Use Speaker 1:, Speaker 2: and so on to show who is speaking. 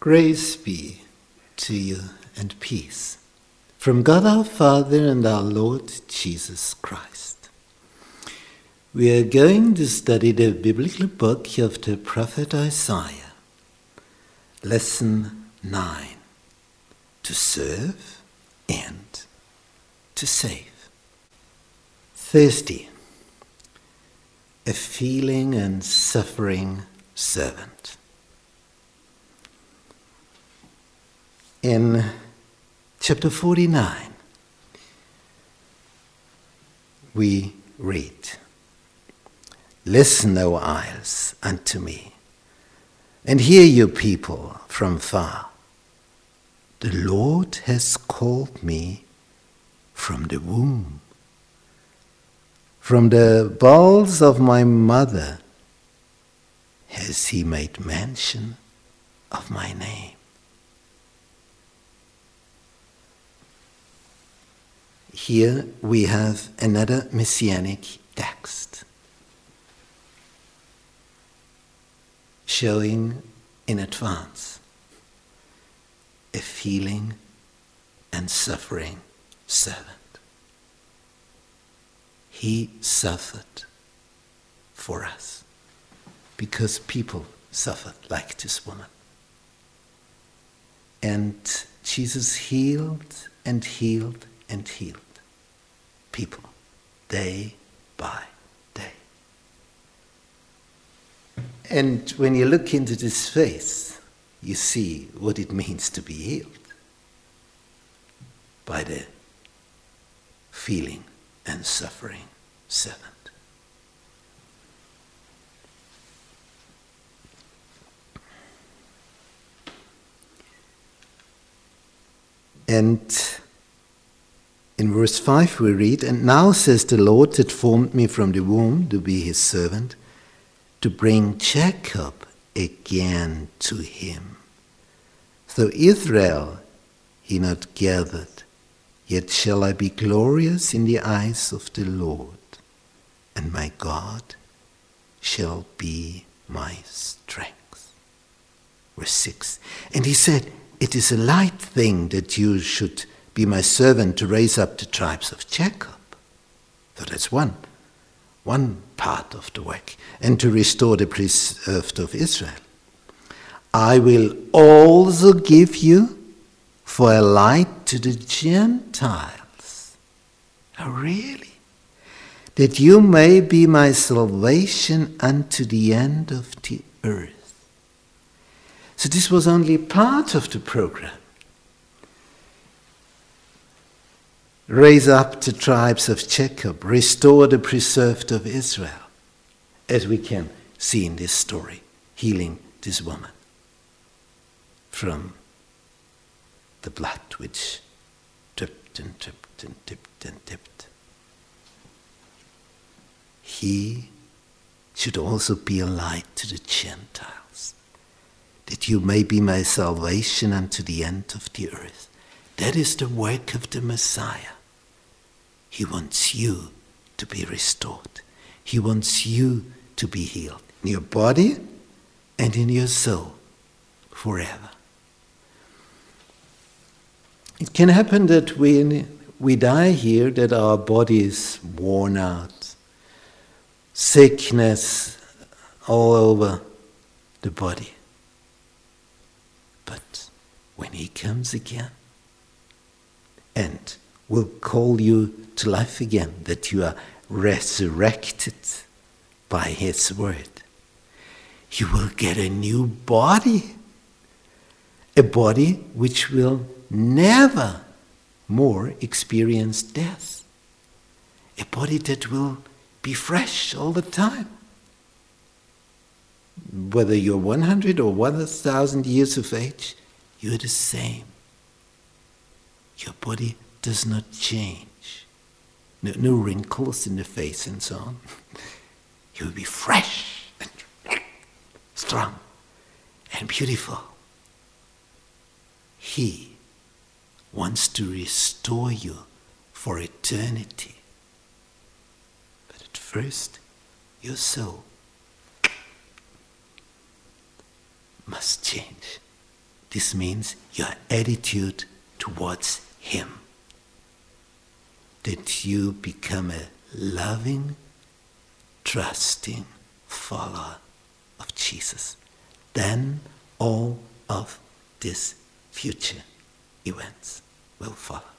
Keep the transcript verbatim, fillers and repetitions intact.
Speaker 1: Grace be to you and peace from God our Father and our Lord Jesus Christ. We are going to study the biblical book of the prophet Isaiah. Lesson nine, to serve and to save. Thirsty, a feeling and suffering servant. In chapter forty-nine, we read, "Listen, O isles, unto me, and hear, you people from far. The Lord has called me from the womb. From the bowels of my mother has he made mention of my name." Here we have another messianic text showing in advance a feeling and suffering servant. He suffered for us because people suffered like this woman. And Jesus healed and healed and healed people day by day. And when you look into this face, you see what it means to be healed by the feeling and suffering servant. And in verse five we read, "And now says the Lord that formed me from the womb to be his servant, to bring Jacob again to him. Though Israel he not gathered, yet shall I be glorious in the eyes of the Lord, and my God shall be my strength." Verse six, "And he said, it is a light thing that you should be my servant to raise up the tribes of Jacob." So that's one, one part of the work. "And to restore the preserved of Israel. I will also give you for a light to the Gentiles." Oh, really? "That you may be my salvation unto the end of the earth." So this was only part of the program. Raise up the tribes of Jacob, restore the preserved of Israel, as we can see in this story, healing this woman from the blood which dripped and dripped and dipped and dipped. He should also be a light to the Gentiles, that you may be my salvation unto the end of the earth. That is the work of the Messiah. He wants you to be restored. He wants you to be healed in your body and in your soul forever. It can happen that when we die here, that our body is worn out, sickness all over the body. But when he comes again and will call you to life again, that you are resurrected by his word, you will get a new body, a body which will never more experience death, a body that will be fresh all the time. Whether you're one hundred or one thousand years of age, you're the same. Your body does not change. No, no wrinkles in the face and so on. You will be fresh and strong and beautiful. He wants to restore you for eternity. But at first, your soul must change. This means your attitude towards him. That you become a loving, trusting follower of Jesus. Then all of these future events will follow.